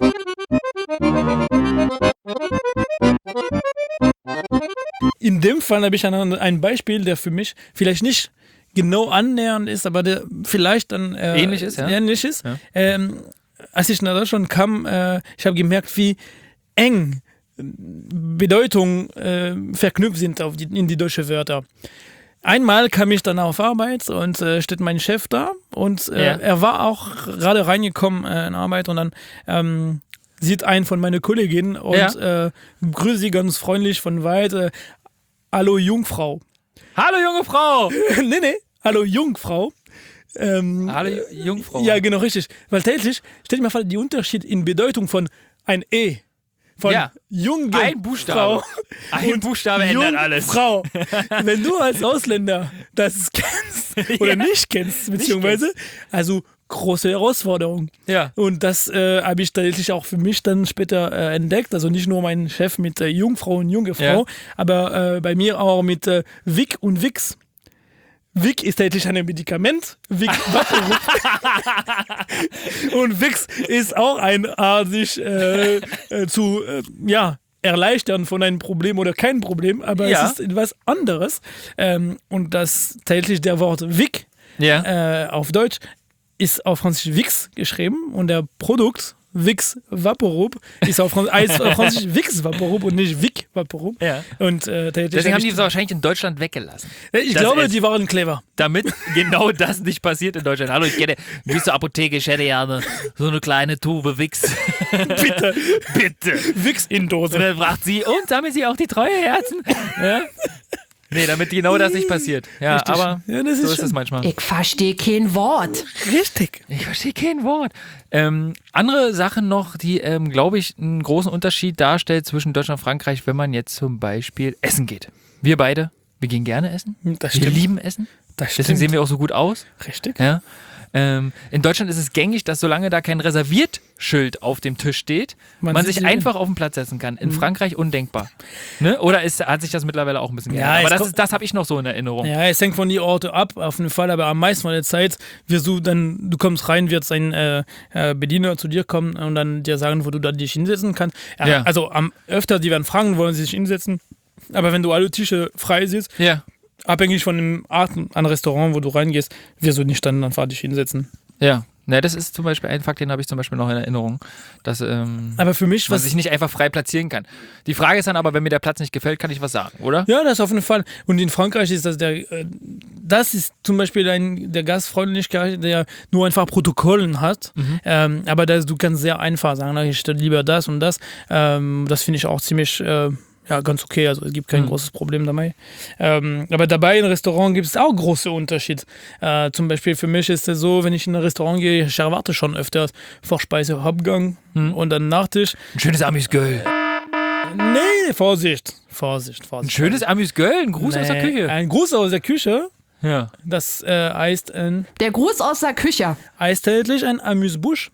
In dem Fall habe ich ein, ein Beispiel, der für mich vielleicht nicht genau annähernd ist, aber der vielleicht dann äh, ähnlich ist. Ja? Ähnlich ist. Ja. Ähm, als ich nach Deutschland kam, äh, ich habe gemerkt, wie eng Bedeutungen äh, verknüpft sind auf die, in die deutschen Wörter. Einmal kam ich dann auf Arbeit und äh, steht mein Chef da und äh, ja. er war auch gerade reingekommen äh, in Arbeit und dann ähm, sieht einen von meinen Kolleginnen und ja. äh, grüßt sie ganz freundlich von weit. Äh, Hallo Jungfrau. Hallo junge Frau! nee, nee, hallo Jungfrau. Ähm, hallo Jungfrau. Ja, genau, richtig. Weil tatsächlich, stell dir mal vor, die Unterschied in Bedeutung von ein E. Von ja. junge ein Buchstabe. Frau ein Buchstabe ändert alles. Frau. Wenn du als Ausländer das kennst oder ja. nicht kennst, beziehungsweise, nicht kennst. Also große Herausforderung. Ja. Und das äh, habe ich tatsächlich auch für mich dann später äh, entdeckt. Also nicht nur mein Chef mit äh, Jungfrau und junge Frau, ja. aber äh, bei mir auch mit äh, Wick und Wix. Vic ist tatsächlich ein Medikament. Vic Vaporub. Und Vicks ist auch ein Art, sich äh, äh, zu äh, ja, erleichtern von einem Problem oder kein Problem, aber Ja. es ist etwas anderes. Ähm, und das tatsächlich der Wort Vic Ja. äh, auf Deutsch ist auf Französisch Vicks geschrieben und der Produkt Vicks Vaporub ist auf Franz- heißt auf Französisch Vicks Vaporub und nicht Vic Vaporub. Ja. Und, äh, tatsächlich Deswegen hab haben die ich, es wahrscheinlich in Deutschland weggelassen. ich das glaube, ist- die waren clever. Damit genau das nicht passiert in Deutschland. Hallo, ich kenne, du bist zur Apotheke, ich hätte ja eine, so eine kleine Tube Wix. Bitte. Bitte. Vicks in Und Dose. dann fragt sie, und sammeln sie auch die treue Herzen? Ja? Nee, damit genau das nicht passiert. Ja, Richtig. aber Ja, das ist so ist schon- es manchmal. Ich verstehe kein Wort. Richtig. Ich verstehe kein Wort. Ähm, andere Sache noch, die, ähm, glaube ich, einen großen Unterschied darstellt zwischen Deutschland und Frankreich, wenn man jetzt zum Beispiel essen geht. Wir beide, wir gehen gerne essen. Das Wir stimmt. lieben Essen. Das Deswegen stimmt. sehen wir auch so gut aus. Richtig. Ja. Ähm, in Deutschland ist es gängig, dass solange da kein Reserviert-Schild auf dem Tisch steht, man, Man sich sich- einfach auf den Platz setzen kann. In Frankreich undenkbar. Ne? Oder ist, hat sich das mittlerweile auch ein bisschen Ja, geändert? es Aber das, kommt- ist- das habe ich noch so in Erinnerung. Ja, es hängt von die Orte ab, auf jeden Fall, aber am meisten von der Zeit wirst du dann, du kommst rein, wird ein äh, äh, Bediener zu dir kommen und dann dir sagen, wo du da dich hinsetzen kannst. Ja, Ja. Also am öfter, die werden fragen, wollen sie sich hinsetzen, aber wenn du alle Tische frei siehst, Ja. abhängig von dem Art an Restaurant, wo du reingehst, wirst du nicht dann einfach dich hinsetzen. Ja. Na, das ist zum Beispiel ein Fakt, den habe ich zum Beispiel noch in Erinnerung, dass ähm, Aber für mich, man was sich nicht einfach frei platzieren kann. Die Frage ist dann aber, wenn mir der Platz nicht gefällt, kann ich was sagen, oder? ja, das auf jeden Fall. Und in Frankreich ist das der, äh, das ist zum Beispiel ein, der Gastfreundlichkeit, der nur einfach Protokollen hat. Mhm. Ähm, aber das, du kannst sehr einfach sagen, na, ich stelle lieber das und das. Ähm, das finde ich auch ziemlich, äh, ja, ganz okay. Also es gibt kein Mhm. großes Problem dabei. Ähm, aber dabei im Restaurant gibt es auch große Unterschiede. Äh, zum Beispiel für mich ist es so, wenn ich in ein Restaurant gehe, ich erwarte schon öfters Vorspeise, Hauptgang Mhm. und dann Nachtisch. Ein schönes Amüsgöl. Nee, Vorsicht, Vorsicht, Ein Vorsicht. schönes Amüsgöl, ein Gruß aus der Nee, Küche. Ein Gruß aus der Küche. Ja. Das äh, heißt, ein, Der Gruß aus der Küche. heißt tatsächlich ein Amüsbusch.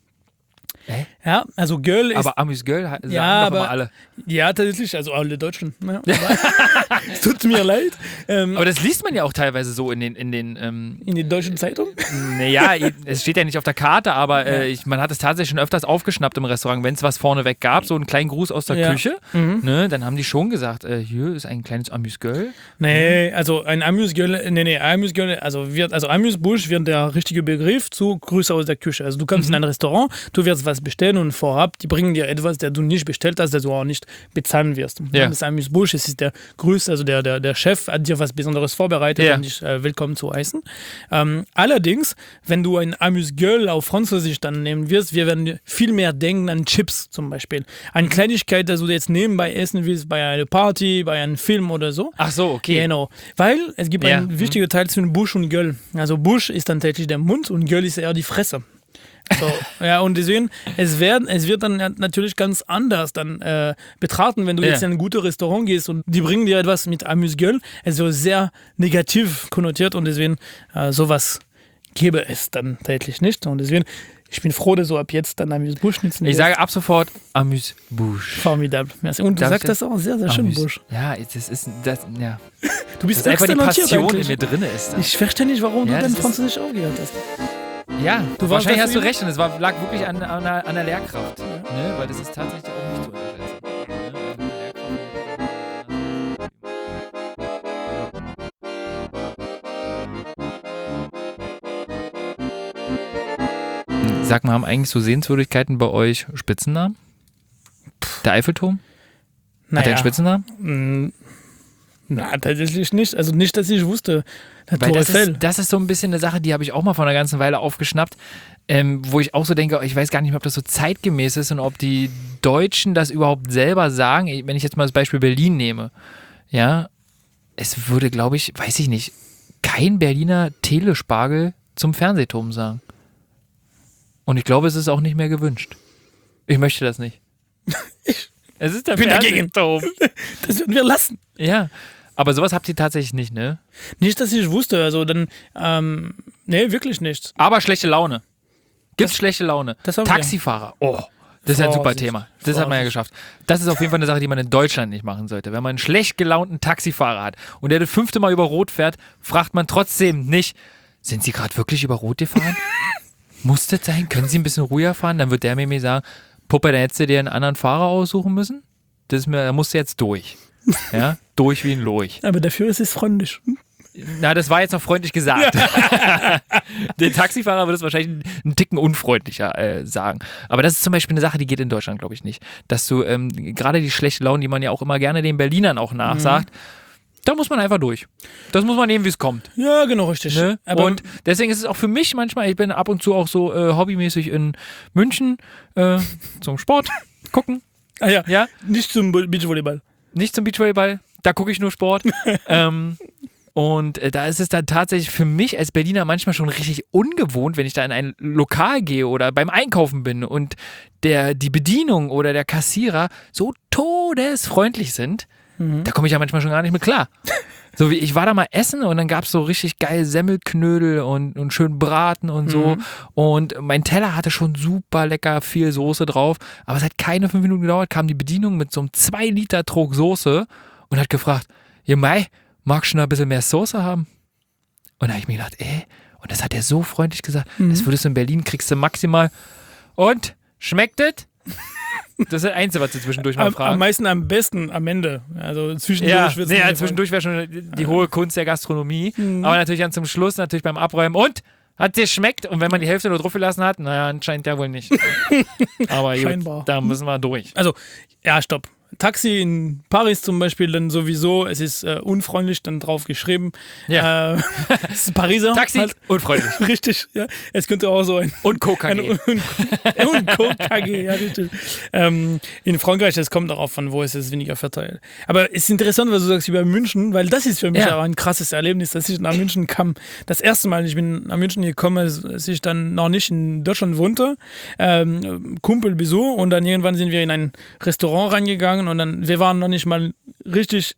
Hä? Ja, also Göl ist. Aber Amüsgöl sagen Ja, doch immer aber- alle. ja, tatsächlich, also alle Deutschen. Ja, aber- es tut mir leid. Ähm, Aber das liest man ja auch teilweise so in den, in den ähm, in die deutschen Zeitungen. naja, es steht ja nicht auf der Karte, aber äh, ich, man hat es tatsächlich schon öfters aufgeschnappt im Restaurant, wenn es was vorneweg gab, so einen kleinen Gruß aus der Ja. Küche, Mhm. ne, dann haben die schon gesagt, äh, hier ist ein kleines Amüsgöl. Nee, also ein Amüsgöl, nee, nee, Amüsgöl, also wird, also Amüsbusch wird der richtige Begriff zu Grüße aus der Küche. Also du kommst Mhm. in ein Restaurant, du wirst was bestellen und vorab, die bringen dir etwas, der du nicht bestellt hast, das du auch nicht bezahlen wirst. Ja. Das Amüsbusch, es ist der Grüß, also der, der, der Chef hat dir was Besonderes vorbereitet, Ja. um dich äh, willkommen zu heißen. Ähm, allerdings, wenn du ein Amüsgöl auf Französisch dann nehmen wirst, wir werden viel mehr denken an Chips zum Beispiel. An Kleinigkeit, dass du jetzt nebenbei essen willst, bei einer Party, bei einem Film oder so. Ach so, okay. Genau, weil es gibt Ja. einen wichtigen Teil zwischen Busch und Göll. Also Busch ist dann tatsächlich der Mund und Göll ist eher die Fresse. So, ja, und deswegen, es, werden, es wird dann natürlich ganz anders dann äh, betrachten, wenn du Ja. jetzt in ein gutes Restaurant gehst und die bringen dir etwas mit Amüsgöl, also sehr negativ konnotiert und deswegen äh, sowas gäbe es dann tatsächlich nicht. Und deswegen, ich bin froh, dass du ab jetzt dann Amüsbusch nicht Ich sage ab sofort Amüsbusch. formidable. Merci. Und du Darf ich sagst das auch sehr, sehr schön, Amüs- Busch. Ja, das ist, das, ja. Du bist Das ist einfach die extra notiert Passion, die eigentlich. mir drin ist. Da. Ich verstehe nicht, warum Ja, du das dann ist- Französisch aufgehört hast. Ja, Du warst wahrscheinlich hast du dafür- recht und es war, lag wirklich an, an, der, an der Lehrkraft. Ne? Weil das ist tatsächlich auch nicht zu unterschätzen. Ne? Weil eine Lehrkraft- Sag mal, haben eigentlich so Sehenswürdigkeiten bei euch Spitzennamen? Der Eiffelturm? Hat der einen Spitzennamen? Mm, Na, tatsächlich nicht. Also nicht, dass ich wusste. Der Weil Tour das Eiffel. ist, das ist so ein bisschen eine Sache, die habe ich auch mal vor einer ganzen Weile aufgeschnappt, ähm, wo ich auch so denke, ich weiß gar nicht mehr, ob das so zeitgemäß ist und ob die Deutschen das überhaupt selber sagen. Ich- Wenn ich jetzt mal das Beispiel Berlin nehme, ja, es würde, glaube ich, weiß ich nicht, kein Berliner Telespargel zum Fernsehturm sagen. Und ich glaube, es ist auch nicht mehr gewünscht. Ich möchte das nicht. Es ist der bin dagegen. Fernsehturm. Das würden wir lassen. Ja, aber sowas habt ihr tatsächlich nicht, ne? Nicht, dass ich wusste. Also dann, ähm, nee, wirklich nicht. Aber schlechte Laune. Gibt's Das- schlechte Laune? das haben wir. Taxifahrer. Oh, Das ist ja ein super Vorsicht. Thema. Das hat man ja geschafft. Das ist auf jeden Fall eine Sache, die man in Deutschland nicht machen sollte. Wenn man einen schlecht gelaunten Taxifahrer hat und der das fünfte Mal über Rot fährt, fragt man trotzdem nicht, sind Sie gerade wirklich über Rot gefahren? Muss das sein? Können Sie ein bisschen ruhiger fahren? Dann wird der mir sagen, Puppe, dann hättest du dir einen anderen Fahrer aussuchen müssen. Das ist mir, da musst du jetzt durch. Ja, durch wie ein Lurch. Aber dafür ist es freundlich. Na, das war jetzt noch freundlich gesagt. Der Taxifahrer würde es wahrscheinlich einen Ticken unfreundlicher äh, sagen. Aber das ist zum Beispiel eine Sache, die geht in Deutschland, glaube ich, nicht. Dass du ähm, gerade die schlechte Laune, die man ja auch immer gerne den Berlinern auch nachsagt, mhm. da muss man einfach durch. Das muss man nehmen, wie es kommt. Ja, genau, richtig. Ne? Und deswegen ist es auch für mich manchmal, ich bin ab und zu auch so äh, hobbymäßig in München äh, zum Sport gucken. Ah ja, ja? Nicht zum Beachvolleyball. Nicht zum Beachvolleyball, da gucke ich nur Sport. ähm, und äh, da ist es dann tatsächlich für mich als Berliner manchmal schon richtig ungewohnt, wenn ich da in ein Lokal gehe oder beim Einkaufen bin und der, die Bedienung oder der Kassierer so todesfreundlich sind, mhm. da komme ich ja manchmal schon gar nicht mehr klar. So wie ich war da mal essen und dann gab es so richtig geil Semmelknödel und, und schön Braten und so. Mhm. Und mein Teller hatte schon super lecker viel Soße drauf. Aber es hat keine fünf Minuten gedauert, kam die Bedienung mit so einem zwei Liter Trog Soße und hat gefragt, ja Mai, magst du noch ein bisschen mehr Soße haben? Und da habe ich mir gedacht, ey, und das hat er so freundlich gesagt, mhm. das würdest du in Berlin, kriegst du maximal. Und, schmeckt es? Das ist das Einzige, was du zwischendurch mal am, fragst. Am meisten am besten am Ende. Also zwischendurch ja, wird's nee, ja, nicht zwischendurch wäre schon die ja. hohe Kunst der Gastronomie. Mhm. Aber natürlich dann zum Schluss, natürlich beim Abräumen. Und? Hat dir schmeckt? Und wenn man die Hälfte nur drauf gelassen hat, naja, anscheinend ja wohl nicht. Aber Scheinbar. gut, da müssen wir durch. Also, ja, stopp. Taxi in Paris zum Beispiel, dann sowieso, es ist äh, unfreundlich, dann drauf geschrieben. Ja. Äh, es ist Pariser. Taxi, halt. unfreundlich. Richtig, ja. Es könnte auch so ein... Und Coca ein und, und Coca, ja, richtig. Ähm, in Frankreich, das kommt darauf an, wo es ist weniger verteilt. Aber es ist interessant, was du sagst über München, weil das ist für mich ja. auch ein krasses Erlebnis, dass ich nach München kam. Das erste Mal, ich bin nach München gekommen, als ich dann noch nicht in Deutschland wohnte, ähm, Kumpelbesuch und dann irgendwann sind wir in ein Restaurant reingegangen und dann, wir waren noch nicht mal richtig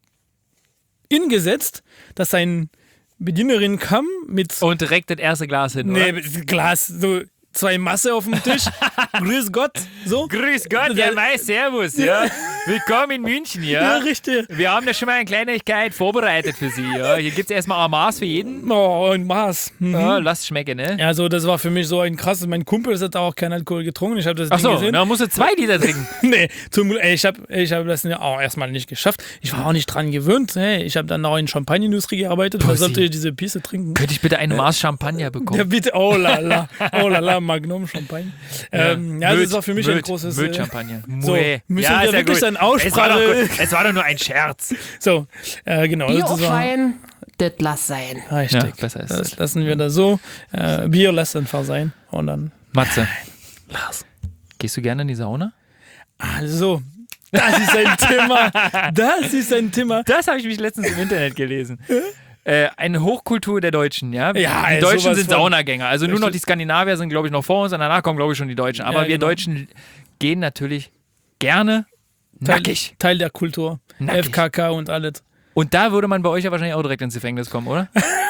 ingesetzt, dass ein Bedienerin kam mit... Und direkt das erste Glas hin, Nee, oder? Glas, so zwei Masse auf dem Tisch. Grüß Gott, so. Grüß Gott, ja, mei, servus, ja. Willkommen in München, ja. Ja, richtig. Wir haben da schon mal eine Kleinigkeit vorbereitet für Sie, ja. Hier gibt es erstmal ein Maß für jeden. Oh, ein Maß. Mhm. Ja, lasst schmecken, ne? Ja, so, das war für mich so ein krasses. Mein Kumpel hat auch keinen Alkohol getrunken. Ich habe das Ach Ding so, gesehen. dann musst du zwei Liter trinken. Nee, zum, ey, ich habe ich hab das auch erstmal nicht geschafft. Ich war auch nicht dran gewöhnt. Hey, ich habe dann noch in Champagnerindustrie gearbeitet. Da Pussy. sollte ich diese Pisse trinken. Könnte ich bitte ein Maß Champagner bekommen? Ja, bitte. Oh la la. Oh la la, Magnum Champagner. Ähm, ja, das war für mich ein großes... Müll Champagner. So, Mouet. müssen ja, wir ist ja wirklich gut. dann Aussprache... Es war, doch, es war doch nur ein Scherz. So, äh, genau. Bier das auf war- Wein, das lass sein. Richtig. Ja, besser ist das das. lassen wir da so. Äh, Bier lässt einfach sein. Und dann... Matze, Lars. gehst du gerne in die Sauna? Also, das ist ein Thema. Das ist ein Thema. Das habe ich mich letztens im Internet gelesen. Äh, eine Hochkultur der Deutschen, ja? Ja, die ey, Deutschen sowas sind von- Saunagänger. Also nur noch die Skandinavier sind, glaube ich, noch vor uns und danach kommen, glaube ich, schon die Deutschen. Aber Ja, wir genau. Deutschen gehen natürlich gerne Teil, nackig. Teil der Kultur. Nackig. F K K und alles. Und da würde man bei euch ja wahrscheinlich auch direkt ins Gefängnis kommen, oder?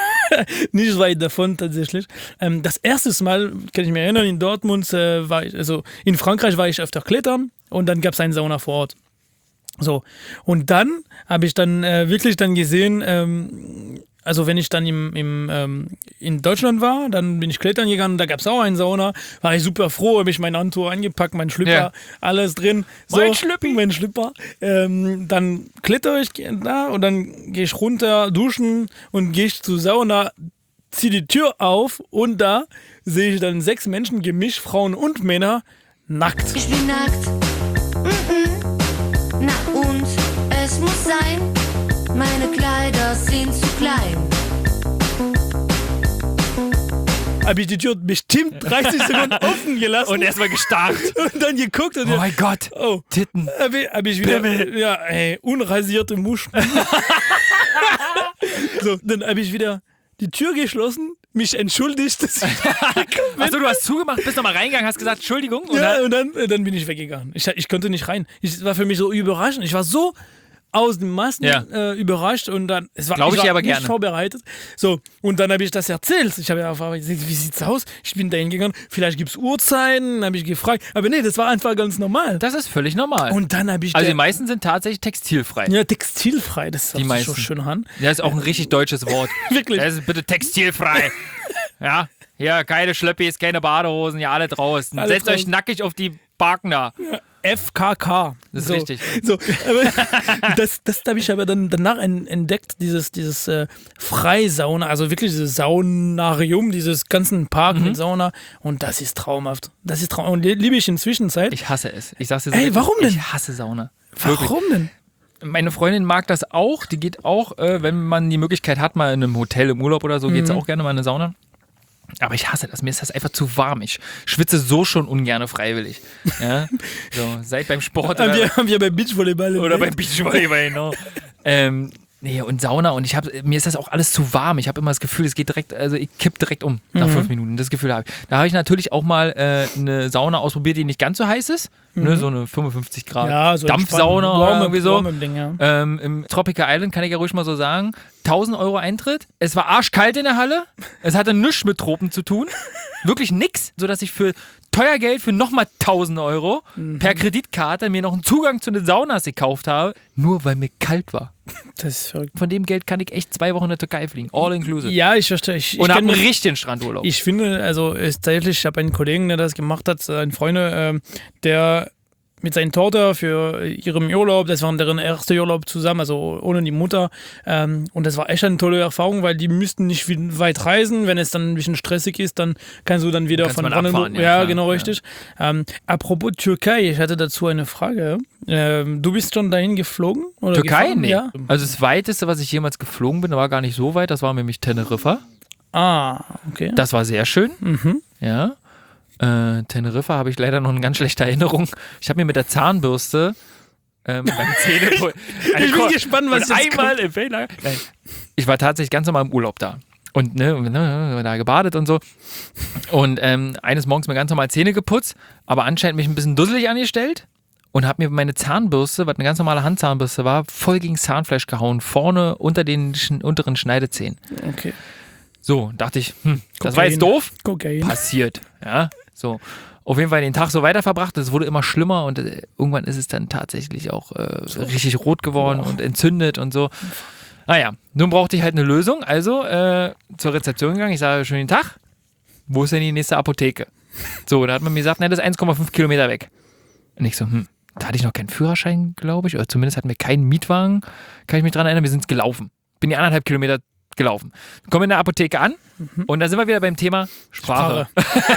Nicht weit davon tatsächlich. Ähm, das erste Mal, kann ich mich erinnern, in Dortmund äh, war ich, also in Frankreich war ich öfter klettern und dann gab es einen Sauna vor Ort. So. Und dann habe ich dann äh, wirklich dann gesehen, ähm, also wenn ich dann im, im, ähm, in Deutschland war, dann bin ich klettern gegangen, da gab es auch einen Sauna, war ich super froh, habe ich mein Handtuch eingepackt, mein Schlüpper, Ja. alles drin. So, Mein Schlüppi. Mein Schlüpper. Ähm, dann klettere ich da und dann gehe ich runter, duschen und gehe ich zur Sauna, ziehe die Tür auf und da sehe ich dann sechs Menschen, gemischt, Frauen und Männer, nackt. Ich bin nackt. Mm-mm. Na und es muss sein, meine Kleider sind zu klein. Habe ich die Tür bestimmt dreißig Sekunden offen gelassen Und erstmal gestarrt. und dann geguckt und Oh mein Gott. oh, Titten. habe ich, hab ich wieder Pimmel. ja, ey, unrasierte Muscheln. So, dann habe ich wieder die Tür geschlossen, mich entschuldigt. Dass ich Achso, du hast zugemacht, bist nochmal reingegangen, hast gesagt, Entschuldigung. Und ja, dann, und dann, dann bin ich weggegangen. Ich, ich konnte nicht rein. Ich, es war für mich so überraschend. Ich war so aus dem Maßen Ja. äh, überrascht und dann, es war, Glaub ich war dir aber nicht gerne. vorbereitet. So, und dann habe ich das erzählt. Ich habe ja einfach gesagt, wie sieht's aus? Ich bin da hingegangen, vielleicht gibt's Uhrzeiten, habe ich gefragt. Aber nee, das war einfach ganz normal. Das ist völlig normal. Und dann habe ich also die der- meisten sind tatsächlich textilfrei. ja, textilfrei, das Die hört sich meisten. so schön an. Das ist auch ein richtig deutsches Wort. Wirklich. Das ist bitte textilfrei. Ja, ja, keine Schlöppis, keine Badehosen, ja, alle draußen. Alle Setzt euch draußen. nackig auf die Barken da. F K K. Das ist so, richtig. So, aber das, das habe ich aber dann danach en- entdeckt, dieses, dieses äh, Freisauna, also wirklich dieses Saunarium, dieses ganzen Park Mhm. mit Sauna. Und das ist traumhaft. Das ist traumhaft. Und li- liebe ich inzwischen Zeit. Ich hasse es. Ich sag's dir so. Ey, ehrlich, warum denn? Ich hasse Sauna. Wirklich. Warum denn? Meine Freundin mag das auch. Die geht auch, äh, wenn man die Möglichkeit hat, mal in einem Hotel im Urlaub oder so, geht sie Mhm. auch gerne mal in eine Sauna. Aber ich hasse das. Mir ist das einfach zu warm. Ich schwitze so schon ungerne freiwillig. Ja? So, seit beim Sport Haben oder, wir, haben wir beim Beachvolleyball oder beim Beachvolleyball, genau. ähm, nee, und Sauna. Und ich hab, mir ist das auch alles zu warm. Ich habe immer das Gefühl, es geht direkt, also ich kipp direkt um nach Mhm. fünf Minuten. Das Gefühl habe ich. Da habe ich natürlich auch mal äh, eine Sauna ausprobiert, die nicht ganz so heiß ist. Ne, so eine fünfundfünfzig Grad Mhm. Ja, so Dampfsauna entspannt. oder Warme- irgendwie so. warme Ding, ja. Ähm, Im Tropical Island kann ich ja ruhig mal so sagen, tausend Euro Eintritt. Es war arschkalt in der Halle. Es hatte nichts mit Tropen zu tun. Wirklich nix, sodass ich für teuer Geld für nochmal tausend Euro Mhm. per Kreditkarte mir noch einen Zugang zu den Saunas gekauft habe, nur weil mir kalt war. Das ist verrückt. Von dem Geld kann ich echt zwei Wochen in der Türkei fliegen. All inclusive. Ja, ich verstehe. Ich, ich Und habe kenn einen das- richtigen Strandurlaub. Ich finde, also ist tatsächlich, ich habe einen Kollegen, der das gemacht hat, einen Freund, ähm, der mit seiner Tochter für ihren Urlaub, das war deren erster Urlaub zusammen, also ohne die Mutter. Ähm, und das war echt eine tolle Erfahrung, weil die müssten nicht viel weit reisen. Wenn es dann ein bisschen stressig ist, dann kannst du dann wieder Kannst von mal Brandenburg. abfahren, ja, Ja, klar, genau, ja. richtig. Ähm, apropos Türkei, ich hatte dazu eine Frage. Ähm, du bist schon dahin geflogen? Oder Türkei? gefahren? Nee. Ja. Also das weiteste, was ich jemals geflogen bin, war gar nicht so weit. Das war nämlich Teneriffa. Ah, okay. Das war sehr schön. Mhm. Ja. Äh, Teneriffa habe ich leider noch eine ganz schlechte Erinnerung. Ich habe mir mit der Zahnbürste ähm, beim Zähneputzen. Ich bin gespannt, was und jetzt einmal im Fehler. Nein. Ich war tatsächlich ganz normal im Urlaub da. Und ne, ne, da gebadet und so. Und ähm, eines Morgens mir ganz normal Zähne geputzt, aber anscheinend mich ein bisschen dusselig angestellt und habe mir meine Zahnbürste, was eine ganz normale Handzahnbürste war, voll gegen Zahnfleisch gehauen, vorne unter den sch- unteren Schneidezähnen. Okay. So, dachte ich, hm, das Kokain. war jetzt doof. Kokain. Passiert. Ja, so. Auf jeden Fall den Tag so weiter verbracht. Es wurde immer schlimmer und äh, irgendwann ist es dann tatsächlich auch äh, richtig rot geworden und entzündet und so. Naja, nun brauchte ich halt eine Lösung. Also äh, zur Rezeption gegangen. Ich sage, schönen Tag. Wo ist denn die nächste Apotheke? So, da hat man mir gesagt, na, das ist eins Komma fünf Kilometer weg. Und ich so, hm, da hatte ich noch keinen Führerschein, glaube ich. Oder zumindest hatten wir keinen Mietwagen. Kann ich mich dran erinnern, wir sind gelaufen. Bin die anderthalb Kilometer gelaufen. Kommen in der Apotheke an und da sind wir wieder beim Thema Sprache.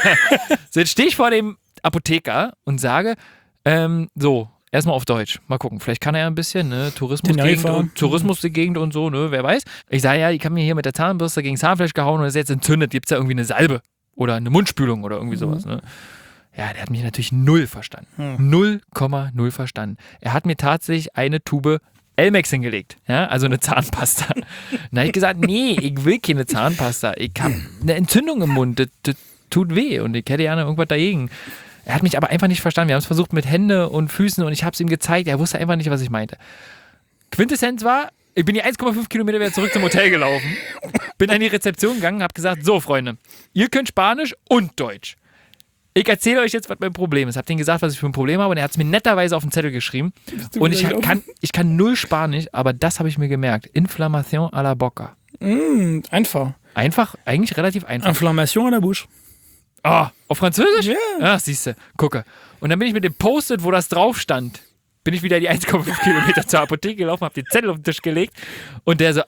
So, jetzt stehe ich vor dem Apotheker und sage, ähm, so, erstmal auf Deutsch. Mal gucken, vielleicht kann er ja ein bisschen, ne? Tourismusgegend Teneriffa. und, Tourismus die Gegend und so, ne? Wer weiß. Ich sage, ja, die haben mir hier mit der Zahnbürste gegen Zahnfleisch gehauen und ist jetzt entzündet. Gibt es ja irgendwie eine Salbe oder eine Mundspülung oder irgendwie sowas, ne? Ja, der hat mich natürlich null verstanden. null Komma null verstanden. Er hat mir tatsächlich eine Tube Elmex hingelegt, ja, also eine Zahnpasta. Dann habe ich gesagt, nee, ich will keine Zahnpasta. Ich habe eine Entzündung im Mund, das, das tut weh und ich hätte gerne irgendwas dagegen. Er hat mich aber einfach nicht verstanden. Wir haben es versucht mit Hände und Füßen und ich habe es ihm gezeigt. Er wusste einfach nicht, was ich meinte. Quintessenz war, ich bin die eins Komma fünf Kilometer wieder zurück zum Hotel gelaufen, bin an die Rezeption gegangen, habe gesagt, so Freunde, ihr könnt Spanisch und Deutsch. Ich erzähle euch jetzt, was mein Problem ist. Hab denen gesagt, was ich für ein Problem habe und er hat es mir netterweise auf den Zettel geschrieben. Und ich kann, ich kann null Spanisch, aber das habe ich mir gemerkt. Inflammation à la boca. Mm, einfach. Einfach, eigentlich relativ einfach. Inflammation à la bouche. Ah, auf Französisch? Ja. Ach, siehst du, gucke. Und dann bin ich mit dem Post-it, wo das drauf stand, bin ich wieder die eins Komma fünf Kilometer zur Apotheke gelaufen, hab den Zettel auf den Tisch gelegt und der so,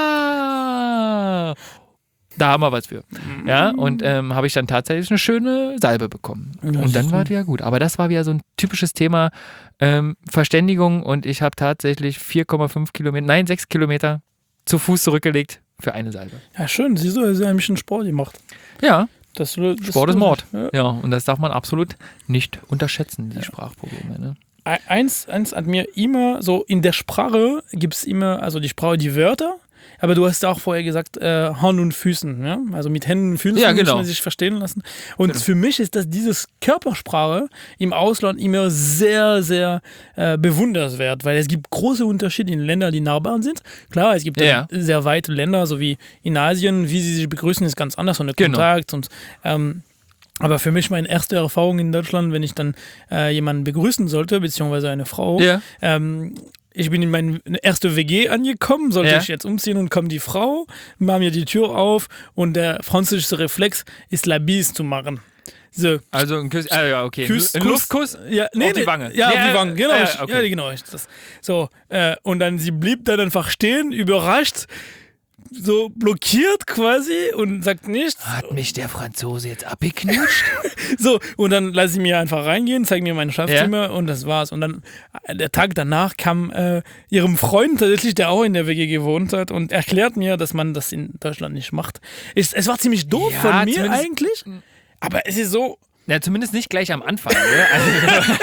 ah, da haben wir was für. Ja, und ähm, habe ich dann tatsächlich eine schöne Salbe bekommen. Und dann war es ja gut. Aber das war wieder so ein typisches Thema ähm, Verständigung und ich habe tatsächlich vier Komma fünf Kilometer, nein, sechs Kilometer zu Fuß zurückgelegt für eine Salbe. Ja, schön. Siehst du, er hat ein bisschen Sport gemacht. Ja, Das, das, Sport ist Mord. Ja. Ja, und das darf man absolut nicht unterschätzen, die Sprachprobleme. Ne? Eins, eins hat mir immer, so in der Sprache gibt es immer, also die Sprache, die Wörter, aber du hast auch vorher gesagt, äh, Hand und Füßen, ja? Also mit Händen und Füßen Ja, genau. muss man sich verstehen lassen. Und Genau. für mich ist das dieses Körpersprache im Ausland immer sehr, sehr äh, bewundernswert, weil es gibt große Unterschiede in Ländern, die Nachbarn sind. Klar, es gibt Ja. sehr weite Länder, so wie in Asien, wie sie sich begrüßen, ist ganz anders und der Genau. Kontakt und ähm, aber für mich meine erste Erfahrung in Deutschland, wenn ich dann äh, jemanden begrüßen sollte, beziehungsweise eine Frau, Ja. ähm, ich bin in meine erste W G angekommen, sollte Ja. ich jetzt umziehen und kommt die Frau, macht mir die Tür auf und der französische Reflex ist la bise zu machen. So. Also ein Kuss, ah, ja, okay. Kuss, ein Kuss. Luftkuss? Ja, nee, Auf die nee, Wange. Ja, auf Ja, die Wange, genau. ja, ich- okay. Ja, genau. Ich, das. So, äh, und dann sie blieb dann einfach stehen, überrascht, so blockiert quasi und sagt nichts. Hat mich der Franzose jetzt abgeknutscht? So, und dann lasse ich mir einfach reingehen, zeige mir mein Schlafzimmer und das war's. Und dann, äh, der Tag danach kam äh, ihrem Freund tatsächlich, der auch in der W G gewohnt hat und erklärt mir, dass man das in Deutschland nicht macht. Es, es war ziemlich doof Ja, von mir zumindest- eigentlich, aber es ist so, Ja, zumindest nicht gleich am Anfang. Ne? Also,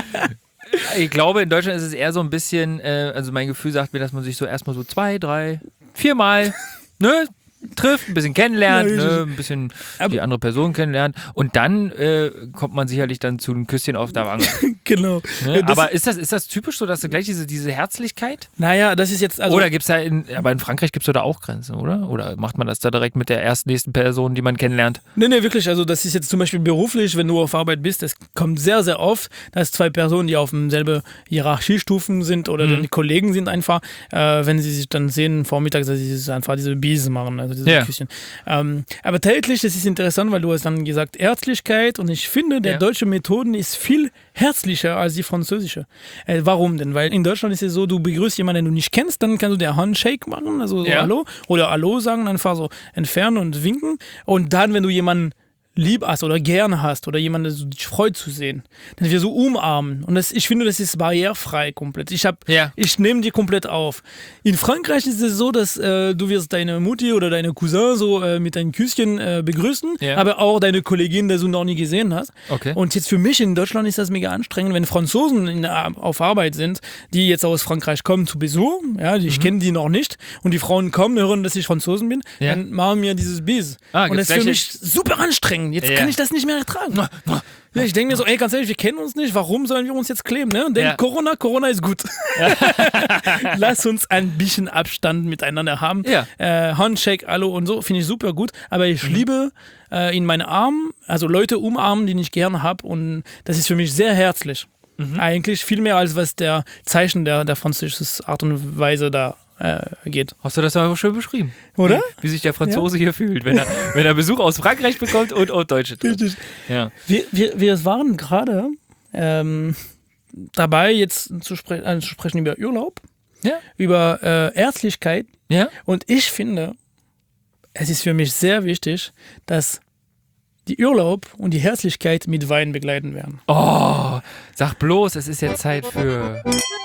ich glaube, in Deutschland ist es eher so ein bisschen, äh, also mein Gefühl sagt mir, dass man sich so erstmal so zwei, drei, viermal ne, trifft, ein bisschen kennenlernt, Ja, ne, ein bisschen aber- die andere Person kennenlernt und dann äh, kommt man sicherlich dann zu einem Küsschen auf der Wange. genau. Ne? Ja, das- Aber ist das, ist das typisch so, dass du gleich diese, diese Herzlichkeit? Naja, das ist jetzt, also Oder gibt es da in, aber in Frankreich gibt es da auch Grenzen, oder? Oder macht man das da direkt mit der ersten nächsten Person, die man kennenlernt? Nee, nee, wirklich. Also, das ist jetzt zum Beispiel beruflich, wenn du auf Arbeit bist, das kommt sehr, sehr oft, dass zwei Personen, die auf demselben Hierarchiestufen sind oder Mhm. die Kollegen sind einfach, äh, wenn sie sich dann sehen, vormittags, dass sie sich einfach diese Biesen machen, also diese Ja. Küsschen. Ähm, aber täglich, das ist interessant, weil du hast dann gesagt, Herzlichkeit und ich finde, der Ja. deutsche Methoden ist viel herzlicher als die französische. Äh, warum denn? Weil in Deutschland ist es so, du begrüßt jemanden, den du nicht kennst, dann kannst du der Handshake machen, also so Ja. Hallo oder Hallo sagen, einfach so entfernen und winken. Und dann, wenn du jemanden lieb hast oder gern hast oder jemanden, der dich freut zu sehen, dann wir so umarmen. Und das, ich finde, das ist barrierefrei komplett. Ich, hab, Ja. ich nehme die komplett auf. In Frankreich ist es so, dass äh, du wirst deine Mutti oder deine Cousin so äh, mit einem Küsschen äh, begrüßen, Ja. aber auch deine Kollegin, die du noch nie gesehen hast. Okay. Und jetzt für mich in Deutschland ist das mega anstrengend, wenn Franzosen in, auf Arbeit sind, die jetzt aus Frankreich kommen zu Besuch, ja, die, ich kenne die noch nicht, und die Frauen kommen, hören, dass ich Franzosen bin, Ja. dann machen mir dieses Bis. Ah, und gibt's das ist für gleich- mich super anstrengend. Jetzt Ja. kann ich das nicht mehr ertragen. Ja, ich denke mir so, ey, ganz ehrlich, wir kennen uns nicht, warum sollen wir uns jetzt kleben? Ne? Und denk, Ja. Corona, Corona ist gut. Lass uns ein bisschen Abstand miteinander haben. Ja. Äh, Handshake, Hallo und so, finde ich super gut. Aber ich liebe äh, in meinen Armen, also Leute umarmen, die ich gerne habe. Und das ist für mich sehr herzlich. Eigentlich viel mehr, als was der Zeichen der, der französischen Art und Weise da äh, geht. Hast du das aber schön beschrieben? Oder? Wie, wie sich der Franzose hier fühlt, wenn er, wenn er Besuch aus Frankreich bekommt und, und Deutsche trifft. Richtig. Ja. Wir, wir, wir waren gerade ähm, dabei, jetzt zu, spre äh, zu sprechen über Urlaub, Ja. über äh, Herzlichkeit. Ja? Und ich finde, es ist für mich sehr wichtig, dass die Urlaub und die Herzlichkeit mit Wein begleiten werden. Oh, sag bloß, es ist jetzt Zeit für.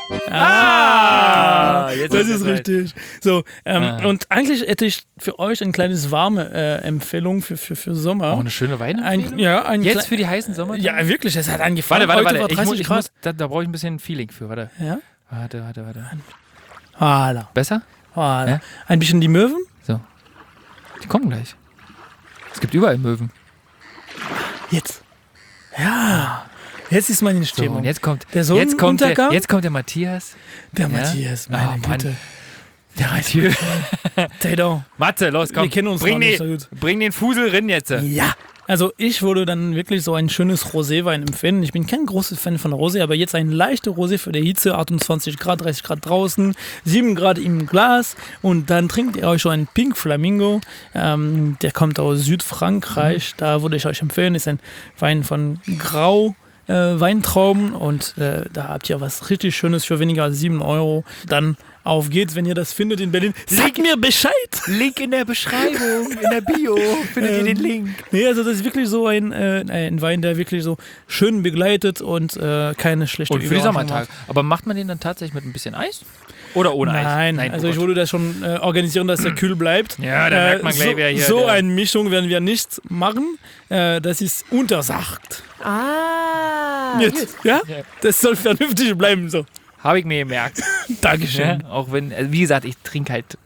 Ah, jetzt das ist ist es richtig. So, ähm, Ah. und eigentlich hätte ich für euch ein kleines warme äh, Empfehlung für, für, für Sommer. Oh, eine schöne Weine. ein, ja, ein Jetzt klei- für die heißen Sommer? Ja, wirklich, es hat angefangen. Warte, warte, Heute warte. war Ich muss, dreißig ich Grad. muss, da, da brauche ich ein bisschen Feeling für. Warte. Ja? Warte, warte, warte. Voilà. Besser? Voilà. Ja? Ein bisschen die Möwen. So. Die kommen gleich. Es gibt überall Möwen. Jetzt. Ja. Jetzt ist man in So, Stimmung. und jetzt kommt, Der jetzt kommt, der, Sonnenuntergang? jetzt kommt der Matthias. Der Ja? Matthias, meine Oh, Mann. Güte. Der Matthias. Tato. Mathe, los, komm. Wir kennen uns bring, noch nicht den, so gut. bring den Fusel rein jetzt. Ja. Also ich würde dann wirklich so ein schönes Roséwein empfehlen. Ich bin kein großer Fan von Rosé, aber jetzt ein leichter Rosé für die Hitze, achtundzwanzig Grad, dreißig Grad draußen, sieben Grad im Glas und dann trinkt ihr euch schon einen Pink Flamingo. Ähm, der kommt aus Südfrankreich. Da würde ich euch empfehlen, ist ein Wein von Grau. Äh, Weintrauben und äh, da habt ihr was richtig Schönes für weniger als sieben Euro. Dann auf geht's, wenn ihr das findet in Berlin. Sagt mir Bescheid! Link in der Beschreibung, in der Bio findet ihr den Link. Nee, also das ist wirklich so ein, äh, ein Wein, der wirklich so schön begleitet und äh, keine schlechte Und für die Überraschung Sommertage. macht. Aber macht man den dann tatsächlich mit ein bisschen Eis? Oder ohne Nein, Eis? also oh ich Gott. würde das schon äh, organisieren, dass der kühl bleibt. Ja, da merkt man gleich, so, wer hier So der- eine Mischung werden wir nicht machen. Äh, das ist untersagt. Ah, Jetzt, ja? Ja. Das soll vernünftig bleiben so. Habe ich mir gemerkt. Dankeschön. Ja, auch wenn, also wie gesagt, ich trinke halt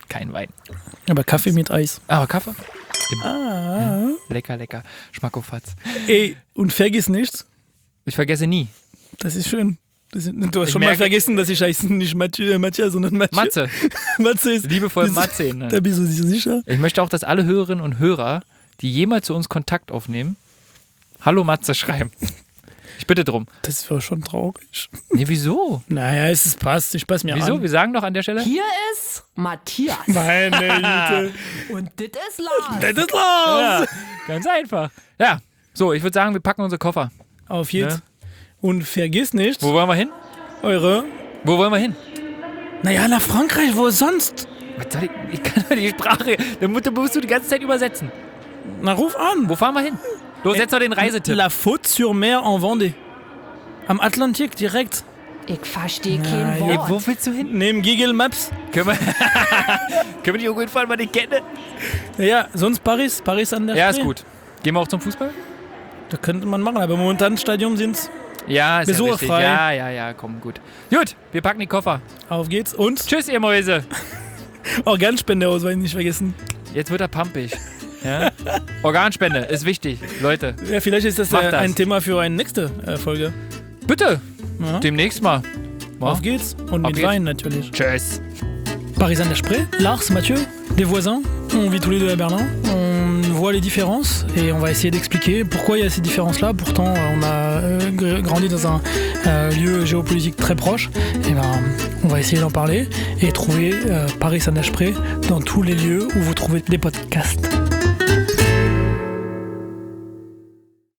kein Wein. Aber Kaffee mit Eis. Aber Kaffee? Ah. Ja. Lecker, lecker. Schmackofatz. Ey, und vergiss nicht, Ich vergesse nie. das ist schön. Das ist, du hast Ich schon merke- mal vergessen, dass ich heiße nicht Mathieu, Mathieu sondern Mathieu. Matze. Matze ist. Liebevoll das- Matze. Ne? Da bist du so sicher. Ich möchte auch, dass alle Hörerinnen und Hörer, die jemals zu uns Kontakt aufnehmen, Hallo Matze schreiben. Ich bitte drum. Das war schon traurig. Nee, wieso? Naja, es ist passt. Ich passe mir Wieso? an. Wir sagen doch an der Stelle. Hier ist Matthias. Meine Güte. Und das ist Lars. Das ist los. Ja, ganz einfach. Ja, so, ich würde sagen, wir packen unsere Koffer. Auf jetzt. Ja. Und vergiss nicht, Wo wollen wir hin? eure. Wo wollen wir hin? Naja, nach Frankreich, wo sonst? Was soll ich, ich kann doch die Sprache, da musst du- musst du die ganze Zeit übersetzen. Na, ruf an. Wo fahren wir hin? Los, setz doch den Reisetipp. La Faute-sur-Mer en Vendée. Am Atlantik direkt. Ich verstehe Na, kein ja, Wort. Wo willst du hin? Neben Google Maps. Können wir, können wir die auf jeden Fall mal nicht kennen? Ja, sonst Paris. Paris an der Ja, Spree. ist gut. Gehen wir auch zum Fußball? Da könnte man machen, aber momentan im Stadion sind's. Ja, ist ja richtig. Besucherfrei. Ja, ja, ja, komm, gut. Gut, wir packen die Koffer. Auf geht's. Und Tschüss, ihr Mäuse. Organspendeausweis nicht vergessen. Jetzt wird er pampig. Ja? Organspende ist wichtig, Leute. Ja, vielleicht ist das, Mach äh, das. ein Thema für eine nächste äh, Folge. Bitte, Ja. demnächst mal. Ja. Auf geht's. Und mit geht's. Wein natürlich. Tschüss. Paris an der Spree, Lars, Mathieu, des voisins. On vit tous les deux à Berlin. On voit les différences et on va essayer d'expliquer pourquoi il y a ces différences-là. Pourtant, on a euh, gr- grandi dans un euh, lieu géopolitique très proche. Et ben, on va essayer d'en parler et trouver euh, Paris an der Spree dans tous les lieux où vous trouvez des podcasts.